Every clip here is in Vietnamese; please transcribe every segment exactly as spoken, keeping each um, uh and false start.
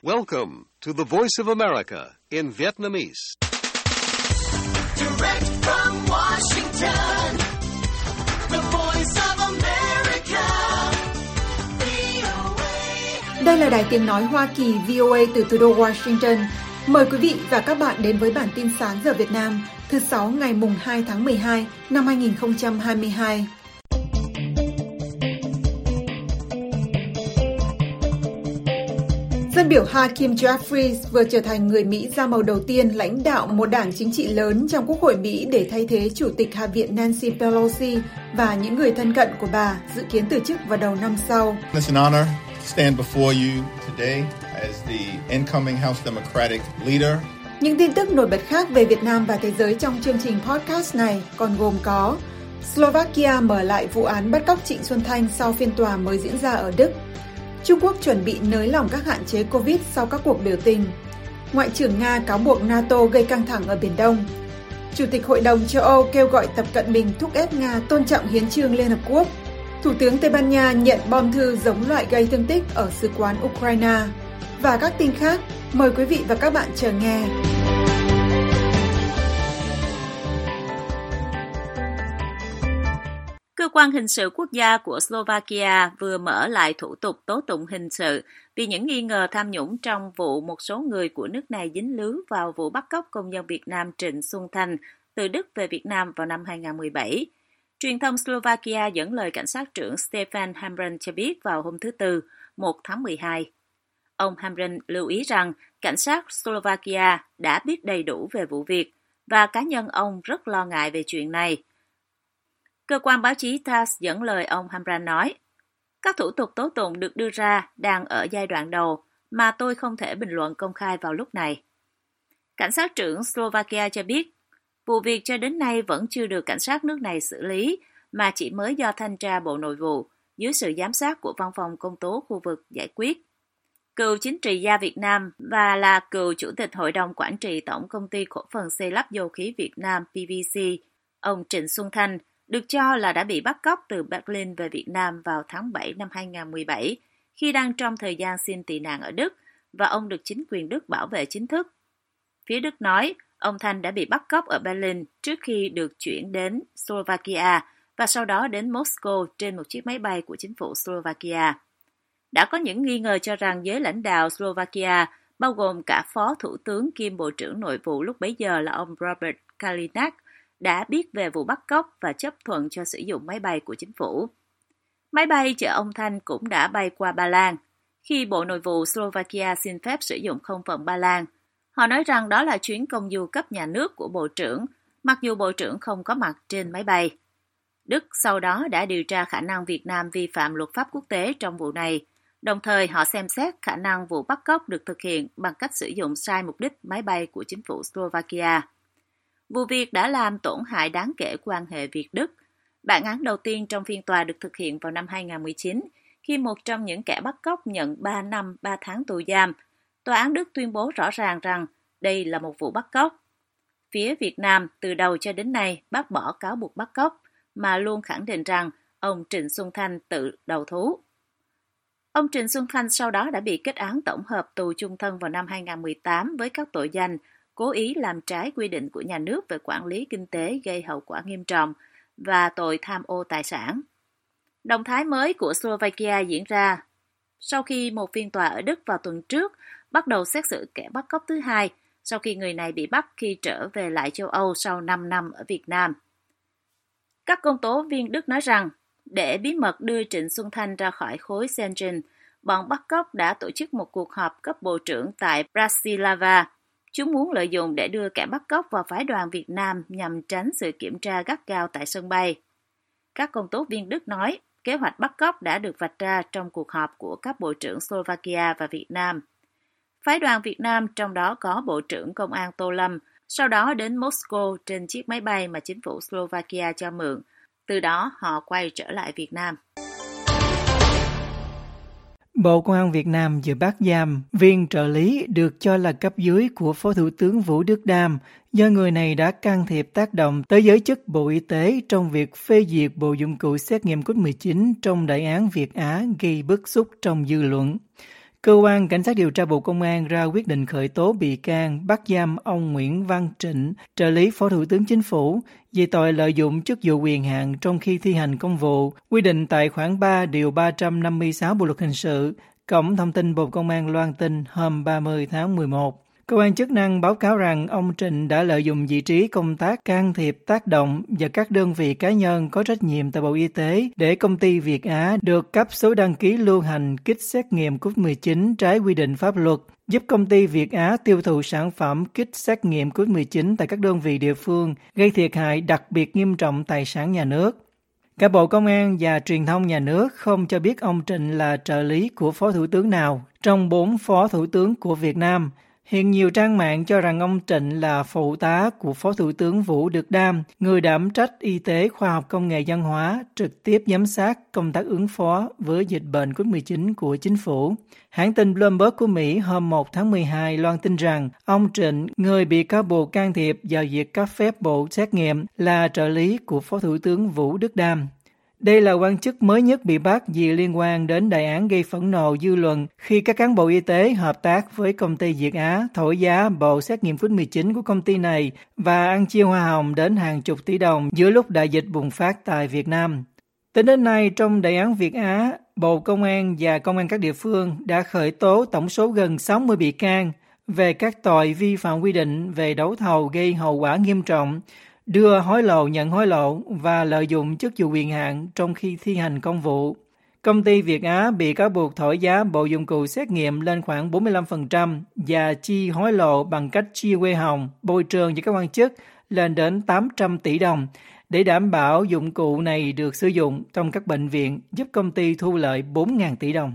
Welcome to the Voice of America in Vietnamese. Direct from Washington, the Voice of America, vê o a. Đây là đài tiếng nói Hoa Kỳ vê o a từ thủ đô Washington. Mời quý vị và các bạn đến với bản tin sáng giờ Việt Nam thứ Sáu ngày mùng hai tháng mười hai năm hai nghìn không trăm hai mươi hai. Dân biểu Hakeem Jeffries vừa trở thành người Mỹ da màu đầu tiên lãnh đạo một đảng chính trị lớn trong Quốc hội Mỹ để thay thế Chủ tịch Hạ viện Nancy Pelosi và những người thân cận của bà dự kiến từ chức vào đầu năm sau. It's an honor to stand before you today as the incoming House Democratic leader. Những tin tức nổi bật khác về Việt Nam và thế giới trong chương trình podcast này còn gồm có: Slovakia mở lại vụ án bắt cóc Trịnh Xuân Thanh sau phiên tòa mới diễn ra ở Đức. Trung Quốc chuẩn bị nới lỏng các hạn chế Covid sau các cuộc biểu tình. Ngoại trưởng Nga cáo buộc NATO gây căng thẳng ở Biển Đông. Chủ tịch Hội đồng châu Âu kêu gọi Tập Cận Bình thúc ép Nga tôn trọng hiến chương Liên Hợp Quốc. Thủ tướng Tây Ban Nha nhận bom thư giống loại gây thương tích ở Sứ quán Ukraine. Và các tin khác, mời quý vị và các bạn chờ nghe. Cơ quan hình sự quốc gia của Slovakia vừa mở lại thủ tục tố tụng hình sự vì những nghi ngờ tham nhũng trong vụ một số người của nước này dính líu vào vụ bắt cóc công dân Việt Nam Trịnh Xuân Thanh từ Đức về Việt Nam vào năm hai nghìn không trăm mười bảy. Truyền thông Slovakia dẫn lời cảnh sát trưởng Stefan Hamran cho biết vào hôm thứ Tư, một tháng mười hai. Ông Hamran lưu ý rằng cảnh sát Slovakia đã biết đầy đủ về vụ việc và cá nhân ông rất lo ngại về chuyện này. Cơ quan báo chí tê a ét dẫn lời ông Hamran nói, các thủ tục tố tụng được đưa ra đang ở giai đoạn đầu mà tôi không thể bình luận công khai vào lúc này. Cảnh sát trưởng Slovakia cho biết, vụ việc cho đến nay vẫn chưa được cảnh sát nước này xử lý mà chỉ mới do thanh tra Bộ Nội vụ dưới sự giám sát của Văn phòng Công tố khu vực giải quyết. Cựu chính trị gia Việt Nam và là cựu chủ tịch Hội đồng Quản trị Tổng Công ty Cổ phần Xây lắp Dầu khí Việt Nam pê vê xê, ông Trịnh Xuân Thanh, được cho là đã bị bắt cóc từ Berlin về Việt Nam vào tháng bảy năm hai nghìn không trăm mười bảy khi đang trong thời gian xin tị nạn ở Đức và ông được chính quyền Đức bảo vệ chính thức. Phía Đức nói ông Thanh đã bị bắt cóc ở Berlin trước khi được chuyển đến Slovakia và sau đó đến Moscow trên một chiếc máy bay của chính phủ Slovakia. Đã có những nghi ngờ cho rằng giới lãnh đạo Slovakia, bao gồm cả Phó Thủ tướng kiêm Bộ trưởng Nội vụ lúc bấy giờ là ông Robert Kalinak, đã biết về vụ bắt cóc và chấp thuận cho sử dụng máy bay của chính phủ. Máy bay chở ông Thanh cũng đã bay qua Ba Lan. Khi Bộ Nội vụ Slovakia xin phép sử dụng không phận Ba Lan, họ nói rằng đó là chuyến công du cấp nhà nước của Bộ trưởng, mặc dù Bộ trưởng không có mặt trên máy bay. Đức sau đó đã điều tra khả năng Việt Nam vi phạm luật pháp quốc tế trong vụ này, đồng thời họ xem xét khả năng vụ bắt cóc được thực hiện bằng cách sử dụng sai mục đích máy bay của chính phủ Slovakia. Vụ việc đã làm tổn hại đáng kể quan hệ Việt-Đức. Bản án đầu tiên trong phiên tòa được thực hiện vào năm hai nghìn không trăm mười chín, khi một trong những kẻ bắt cóc nhận ba năm ba tháng tù giam. Tòa án Đức tuyên bố rõ ràng rằng đây là một vụ bắt cóc. Phía Việt Nam từ đầu cho đến nay bác bỏ cáo buộc bắt cóc, mà luôn khẳng định rằng ông Trịnh Xuân Thanh tự đầu thú. Ông Trịnh Xuân Thanh sau đó đã bị kết án tổng hợp tù chung thân vào năm hai nghìn không trăm mười tám với các tội danh cố ý làm trái quy định của nhà nước về quản lý kinh tế gây hậu quả nghiêm trọng và tội tham ô tài sản. Động thái mới của Slovakia diễn ra sau khi một phiên tòa ở Đức vào tuần trước bắt đầu xét xử kẻ bắt cóc thứ hai sau khi người này bị bắt khi trở về lại châu Âu sau năm năm ở Việt Nam. Các công tố viên Đức nói rằng để bí mật đưa Trịnh Xuân Thanh ra khỏi khối Schengen, bọn bắt cóc đã tổ chức một cuộc họp cấp bộ trưởng tại Bratislava. Chúng muốn lợi dụng để đưa kẻ bắt cóc vào phái đoàn Việt Nam nhằm tránh sự kiểm tra gắt gao tại sân bay. Các công tố viên Đức nói kế hoạch bắt cóc đã được vạch ra trong cuộc họp của các bộ trưởng Slovakia và Việt Nam. Phái đoàn Việt Nam trong đó có Bộ trưởng Công an Tô Lâm, sau đó đến Moscow trên chiếc máy bay mà chính phủ Slovakia cho mượn. Từ đó họ quay trở lại Việt Nam. Bộ Công an Việt Nam vừa bắt giam viên trợ lý được cho là cấp dưới của Phó Thủ tướng Vũ Đức Đam do người này đã can thiệp tác động tới giới chức Bộ Y tế trong việc phê duyệt bộ dụng cụ xét nghiệm covid mười chín trong đại án Việt Á gây bức xúc trong dư luận. Cơ quan Cảnh sát điều tra Bộ Công an ra quyết định khởi tố bị can, bắt giam ông Nguyễn Văn Trịnh, trợ lý Phó Thủ tướng Chính phủ, về tội lợi dụng chức vụ quyền hạn trong khi thi hành công vụ, quy định tại khoản ba điều ba trăm năm mươi sáu Bộ luật hình sự. Cổng thông tin Bộ Công an loan tin hôm ba mươi tháng mười một. Cơ quan chức năng báo cáo rằng ông Trịnh đã lợi dụng vị trí công tác can thiệp tác động và các đơn vị cá nhân có trách nhiệm tại Bộ Y tế để công ty Việt Á được cấp số đăng ký lưu hành kit xét nghiệm covid mười chín trái quy định pháp luật, giúp công ty Việt Á tiêu thụ sản phẩm kit xét nghiệm covid mười chín tại các đơn vị địa phương, gây thiệt hại đặc biệt nghiêm trọng tài sản nhà nước. Cả Bộ Công an và Truyền thông nhà nước không cho biết ông Trịnh là trợ lý của Phó Thủ tướng nào trong bốn Phó Thủ tướng của Việt Nam. Hiện nhiều trang mạng cho rằng ông Trịnh là phụ tá của Phó Thủ tướng Vũ Đức Đam, người đảm trách y tế, khoa học công nghệ văn hóa, trực tiếp giám sát công tác ứng phó với dịch bệnh covid mười chín của chính phủ. Hãng tin Bloomberg của Mỹ hôm một tháng mười hai loan tin rằng ông Trịnh, người bị cáo buộc can thiệp vào việc cấp phép bộ xét nghiệm, là trợ lý của Phó Thủ tướng Vũ Đức Đam. Đây là quan chức mới nhất bị bắt vì liên quan đến đại án gây phẫn nộ dư luận khi các cán bộ y tế hợp tác với công ty Việt Á thổi giá bộ xét nghiệm covid mười chín của công ty này và ăn chia hoa hồng đến hàng chục tỷ đồng giữa lúc đại dịch bùng phát tại Việt Nam. Tính đến nay, trong đại án Việt Á, Bộ Công an và Công an các địa phương đã khởi tố tổng số gần sáu mươi bị can về các tội vi phạm quy định về đấu thầu gây hậu quả nghiêm trọng, đưa hối lộ, nhận hối lộ và lợi dụng chức vụ quyền hạn trong khi thi hành công vụ. Công ty Việt Á bị cáo buộc thổi giá bộ dụng cụ xét nghiệm lên khoảng bốn mươi lăm phần trăm và chi hối lộ bằng cách chia hoa hồng, bồi thường cho các quan chức lên đến tám trăm tỷ đồng để đảm bảo dụng cụ này được sử dụng trong các bệnh viện, giúp công ty thu lợi bốn nghìn tỷ đồng.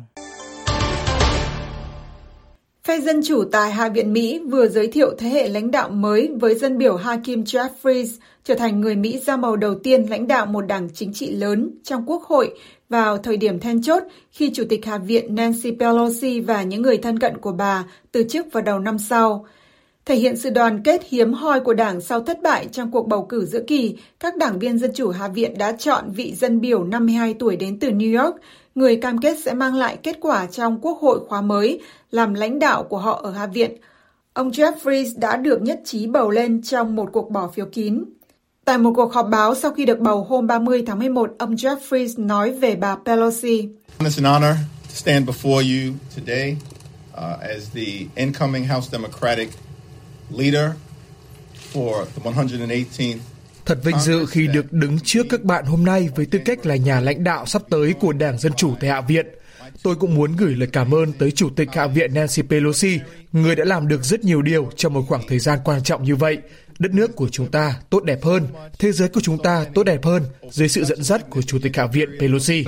Phe Dân Chủ tại Hạ viện Mỹ vừa giới thiệu thế hệ lãnh đạo mới với dân biểu Hakeem Jeffries trở thành người Mỹ da màu đầu tiên lãnh đạo một đảng chính trị lớn trong Quốc hội vào thời điểm then chốt khi Chủ tịch Hạ viện Nancy Pelosi và những người thân cận của bà từ chức vào đầu năm sau. Thể hiện sự đoàn kết hiếm hoi của đảng sau thất bại trong cuộc bầu cử giữa kỳ, các đảng viên Dân Chủ Hạ viện đã chọn vị dân biểu năm mươi hai tuổi đến từ New York, người cam kết sẽ mang lại kết quả trong Quốc hội khóa mới, làm lãnh đạo của họ ở Hạ viện. Ông Jeffries đã được nhất trí bầu lên trong một cuộc bỏ phiếu kín. Tại một cuộc họp báo sau khi được bầu hôm ba mươi tháng mười một, ông Jeffries nói về bà Pelosi. It's an honor to stand before you today uh, as the incoming House Democratic leader for the one hundred eighteenth. Thật vinh dự khi được đứng trước các bạn hôm nay với tư cách là nhà lãnh đạo sắp tới của Đảng Dân Chủ tại Hạ viện. Tôi cũng muốn gửi lời cảm ơn tới Chủ tịch Hạ viện Nancy Pelosi, người đã làm được rất nhiều điều trong một khoảng thời gian quan trọng như vậy. Đất nước của chúng ta tốt đẹp hơn, thế giới của chúng ta tốt đẹp hơn dưới sự dẫn dắt của Chủ tịch Hạ viện Pelosi.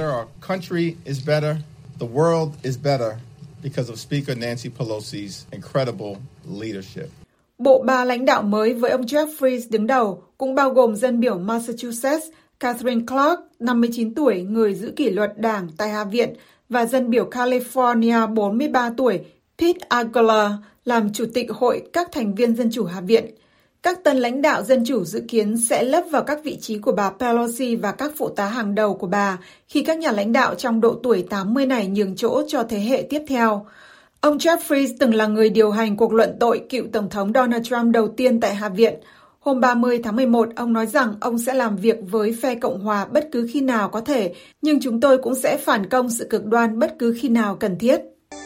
Bộ ba lãnh đạo mới với ông Jeffries đứng đầu cũng bao gồm dân biểu Massachusetts Katherine Clark, năm mươi chín tuổi, người giữ kỷ luật đảng tại Hạ viện, và dân biểu California, bốn mươi ba tuổi, Pete Aguilar, làm chủ tịch hội các thành viên Dân Chủ Hạ viện. Các tân lãnh đạo Dân Chủ dự kiến sẽ lấp vào các vị trí của bà Pelosi và các phụ tá hàng đầu của bà khi các nhà lãnh đạo trong độ tuổi tám mươi này nhường chỗ cho thế hệ tiếp theo. Ông Jeffries từng là người điều hành cuộc luận tội cựu Tổng thống Donald Trump đầu tiên tại Hạ viện. Hôm ba mươi tháng mười một, ông nói rằng ông sẽ làm việc với phe Cộng hòa bất cứ khi nào có thể, nhưng chúng tôi cũng sẽ phản công sự cực đoan bất cứ khi nào cần thiết.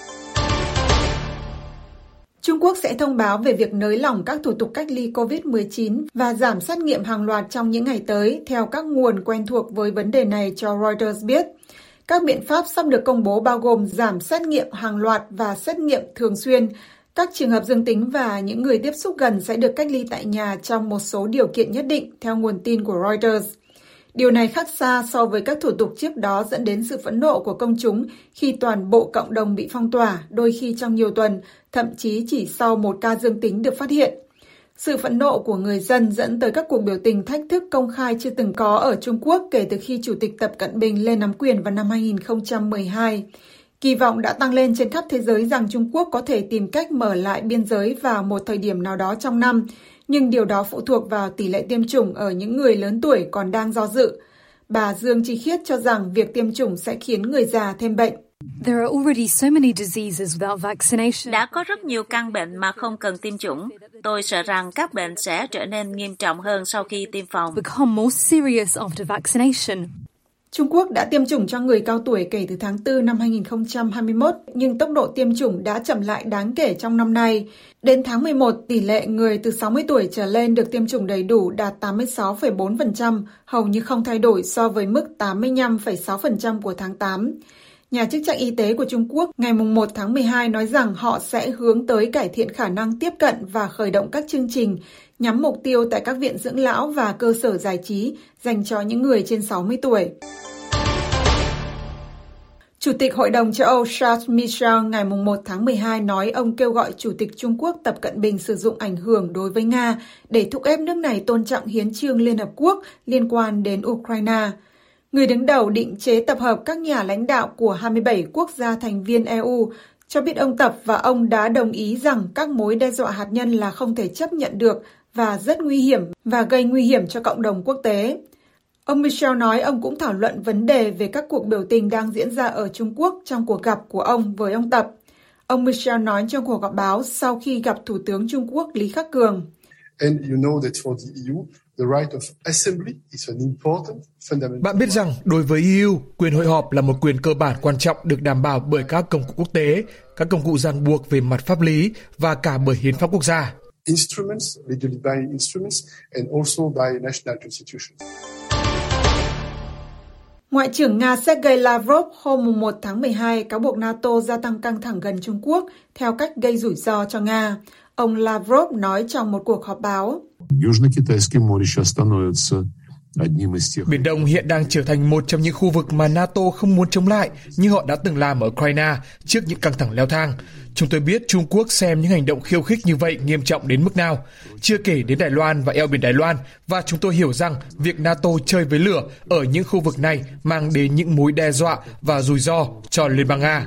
Trung Quốc sẽ thông báo về việc nới lỏng các thủ tục cách ly covid mười chín và giảm xét nghiệm hàng loạt trong những ngày tới, theo các nguồn quen thuộc với vấn đề này cho Reuters biết. Các biện pháp sắp được công bố bao gồm giảm xét nghiệm hàng loạt và xét nghiệm thường xuyên. Các trường hợp dương tính và những người tiếp xúc gần sẽ được cách ly tại nhà trong một số điều kiện nhất định, theo nguồn tin của Reuters. Điều này khác xa so với các thủ tục trước đó dẫn đến sự phẫn nộ của công chúng khi toàn bộ cộng đồng bị phong tỏa, đôi khi trong nhiều tuần, thậm chí chỉ sau một ca dương tính được phát hiện. Sự phẫn nộ của người dân dẫn tới các cuộc biểu tình thách thức công khai chưa từng có ở Trung Quốc kể từ khi Chủ tịch Tập Cận Bình lên nắm quyền vào năm hai nghìn không trăm mười hai. Kỳ vọng đã tăng lên trên khắp thế giới rằng Trung Quốc có thể tìm cách mở lại biên giới vào một thời điểm nào đó trong năm, nhưng điều đó phụ thuộc vào tỷ lệ tiêm chủng ở những người lớn tuổi còn đang do dự. Bà Dương Chi Khiết cho rằng việc tiêm chủng sẽ khiến người già thêm bệnh. There are already so many diseases without vaccination. Đã có rất nhiều căn bệnh mà không cần tiêm chủng. Tôi sợ rằng các bệnh sẽ trở nên nghiêm trọng hơn sau khi tiêm phòng. Become more serious after vaccination. Trung Quốc đã tiêm chủng cho người cao tuổi kể từ tháng tư năm hai nghìn không trăm hai mươi mốt, nhưng tốc độ tiêm chủng đã chậm lại đáng kể trong năm nay. Đến tháng mười một, tỷ lệ người từ sáu mươi tuổi trở lên được tiêm chủng đầy đủ đạt tám mươi sáu phẩy bốn phần trăm, hầu như không thay đổi so với mức tám mươi lăm phẩy sáu phần trăm của tháng tám. Nhà chức trách y tế của Trung Quốc ngày một tháng mười hai nói rằng họ sẽ hướng tới cải thiện khả năng tiếp cận và khởi động các chương trình nhắm mục tiêu tại các viện dưỡng lão và cơ sở giải trí dành cho những người trên sáu mươi tuổi. Chủ tịch Hội đồng châu Âu Charles Michel ngày một tháng mười hai nói ông kêu gọi Chủ tịch Trung Quốc Tập Cận Bình sử dụng ảnh hưởng đối với Nga để thúc ép nước này tôn trọng hiến chương Liên Hợp Quốc liên quan đến Ukraine. Người đứng đầu định chế tập hợp các nhà lãnh đạo của hai mươi bảy quốc gia thành viên e u cho biết ông Tập và ông đã đồng ý rằng các mối đe dọa hạt nhân là không thể chấp nhận được và rất nguy hiểm và gây nguy hiểm cho cộng đồng quốc tế. Ông Michel nói ông cũng thảo luận vấn đề về các cuộc biểu tình đang diễn ra ở Trung Quốc trong cuộc gặp của ông với ông Tập. Ông Michel nói trong cuộc họp báo sau khi gặp Thủ tướng Trung Quốc Lý Khắc Cường. Bạn biết rằng đối với e u, quyền hội họp là một quyền cơ bản quan trọng được đảm bảo bởi các công cụ quốc tế, các công cụ ràng buộc về mặt pháp lý và cả bởi hiến pháp quốc gia. Ngoại trưởng Nga Sergei Lavrov hôm một tháng mười hai cáo buộc NATO gia tăng căng thẳng gần Trung Quốc theo cách gây rủi ro cho Nga. Ông Lavrov nói trong một cuộc họp báo. Biển Đông hiện đang trở thành một trong những khu vực mà NATO không muốn chống lại như họ đã từng làm ở Ukraine trước những căng thẳng leo thang. Chúng tôi biết Trung Quốc xem những hành động khiêu khích như vậy nghiêm trọng đến mức nào, chưa kể đến Đài Loan và eo biển Đài Loan, và chúng tôi hiểu rằng việc NATO chơi với lửa ở những khu vực này mang đến những mối đe dọa và rủi ro cho Liên bang Nga.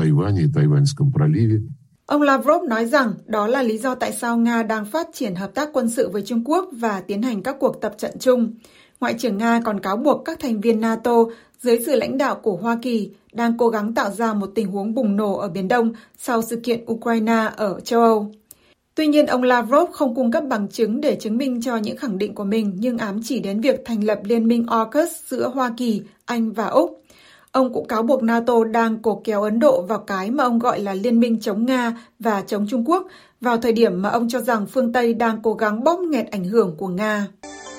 Ông Lavrov nói rằng đó là lý do tại sao Nga đang phát triển hợp tác quân sự với Trung Quốc và tiến hành các cuộc tập trận chung. Ngoại trưởng Nga còn cáo buộc các thành viên NATO dưới sự lãnh đạo của Hoa Kỳ đang cố gắng tạo ra một tình huống bùng nổ ở Biển Đông sau sự kiện Ukraine ở châu Âu. Tuy nhiên, ông Lavrov không cung cấp bằng chứng để chứng minh cho những khẳng định của mình, nhưng ám chỉ đến việc thành lập liên minh AUKUS giữa Hoa Kỳ, Anh và Úc. Ông cũng cáo buộc NATO đang cố kéo Ấn Độ vào cái mà ông gọi là liên minh chống Nga và chống Trung Quốc, vào thời điểm mà ông cho rằng phương Tây đang cố gắng bóp nghẹt ảnh hưởng của Nga.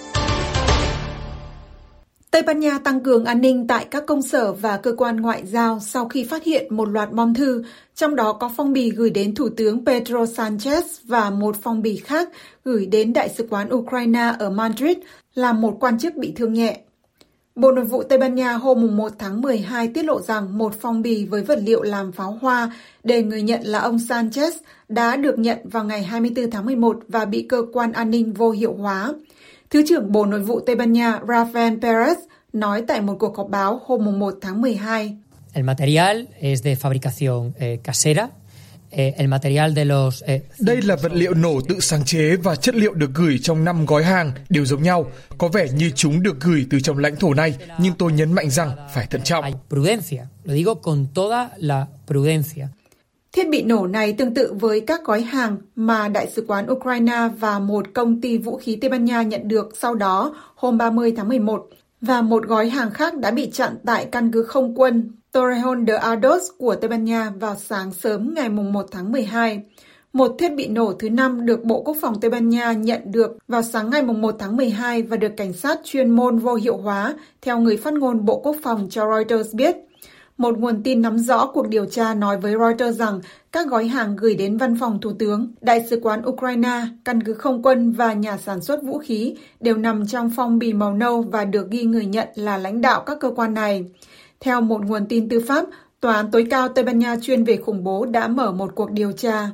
Tây Ban Nha tăng cường an ninh tại các công sở và cơ quan ngoại giao sau khi phát hiện một loạt bom thư, trong đó có phong bì gửi đến Thủ tướng Pedro Sanchez và một phong bì khác gửi đến Đại sứ quán Ukraine ở Madrid, làm một quan chức bị thương nhẹ. Bộ Nội vụ Tây Ban Nha hôm một tháng mười hai tiết lộ rằng một phong bì với vật liệu làm pháo hoa để người nhận là ông Sanchez đã được nhận vào ngày hai mươi tư tháng mười một và bị cơ quan an ninh vô hiệu hóa. Thứ trưởng Bộ Nội vụ Tây Ban Nha Rafael Perez nói tại một cuộc họp báo hôm một tháng mười hai. El material es de fabricación eh, casera. El material de los, eh... Đây là vật liệu nổ tự sáng chế và chất liệu được gửi trong năm gói hàng đều giống nhau. Có vẻ như chúng được gửi từ trong lãnh thổ này, nhưng tôi nhấn mạnh rằng phải thận trọng. Prudencia. Lo digo con toda la prudencia. Thiết bị nổ này tương tự với các gói hàng mà Đại sứ quán Ukraine và một công ty vũ khí Tây Ban Nha nhận được sau đó hôm ba mươi tháng mười một, và một gói hàng khác đã bị chặn tại căn cứ không quân Torrejon de Ardoz của Tây Ban Nha vào sáng sớm ngày một tháng mười hai. Một thiết bị nổ thứ năm được Bộ Quốc phòng Tây Ban Nha nhận được vào sáng ngày một tháng mười hai và được cảnh sát chuyên môn vô hiệu hóa, theo người phát ngôn Bộ Quốc phòng cho Reuters biết. Một nguồn tin nắm rõ cuộc điều tra nói với Reuters rằng các gói hàng gửi đến văn phòng Thủ tướng, Đại sứ quán Ukraine, căn cứ không quân và nhà sản xuất vũ khí đều nằm trong phong bì màu nâu và được ghi người nhận là lãnh đạo các cơ quan này. Theo một nguồn tin tư pháp, Tòa án tối cao Tây Ban Nha chuyên về khủng bố đã mở một cuộc điều tra.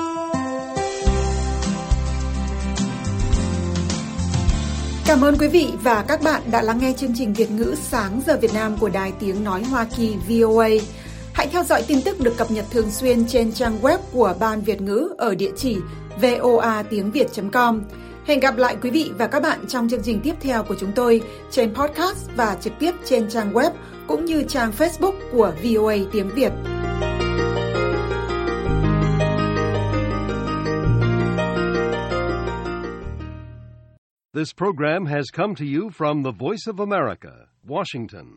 Cảm ơn quý vị và các bạn đã lắng nghe chương trình Việt ngữ Sáng giờ Việt Nam của Đài Tiếng Nói Hoa Kỳ vê o a. Hãy theo dõi tin tức được cập nhật thường xuyên trên trang web của Ban Việt ngữ ở địa chỉ voa tiếng việt chấm com. Hẹn gặp lại quý vị và các bạn trong chương trình tiếp theo của chúng tôi trên podcast và trực tiếp trên trang web cũng như trang Facebook của vê o a tiếng Việt. This program has come to you from the Voice of America, Washington.